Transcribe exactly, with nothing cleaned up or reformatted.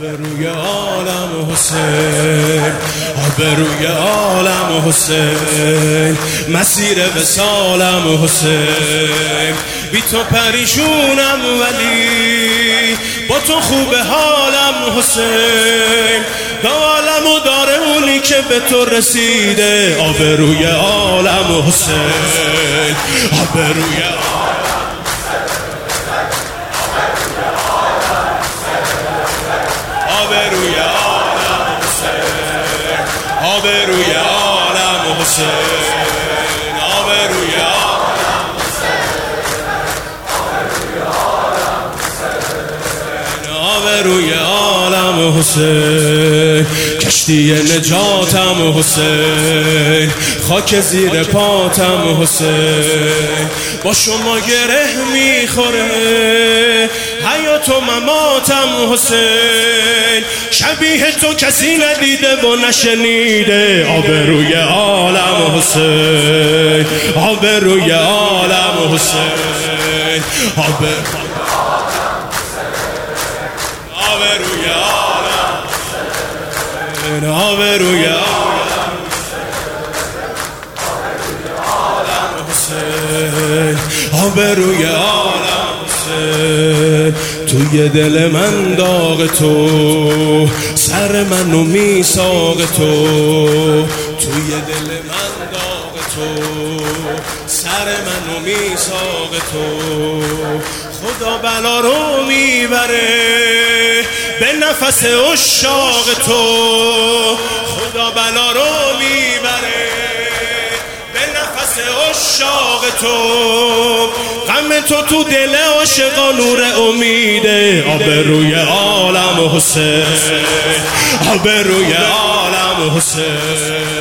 آبروی عالم حسین، آبروی عالم حسین، مسیر وصالم حسین. بی تو پریشونم ولی با تو خوب حالم حسین. عالمو داره اونی که به تو رسیده، آبروی عالم حسین، آبروی آبروی عالم حسین، آبروی عالم حسین، آبروی عالم حسین، آبروی عالم حسین. کشتی نجاتم حسین، خاک زیر پاتم حسین. با شما گره میخوره حیات و مماتم حسین. شبیه تو کسی ندیده و نشنیده، آبروی عالم حسین، آبروی عالم حسین، آبروی آبروی عالم حسین، آبروی عالم حسین، آبروی عالم حسین. توی دل من داغ تو، سر منو میساق تو. توی دل من داغ تو، سر منو میساق تو. خدا بلا رو میبره به نفس عشاق تو. خدا بلا رو میبره به نفس عشاق تو. غم تو تو دل عاشقا نور امیده، آبروی عالم حسین، آبروی عالم حسین،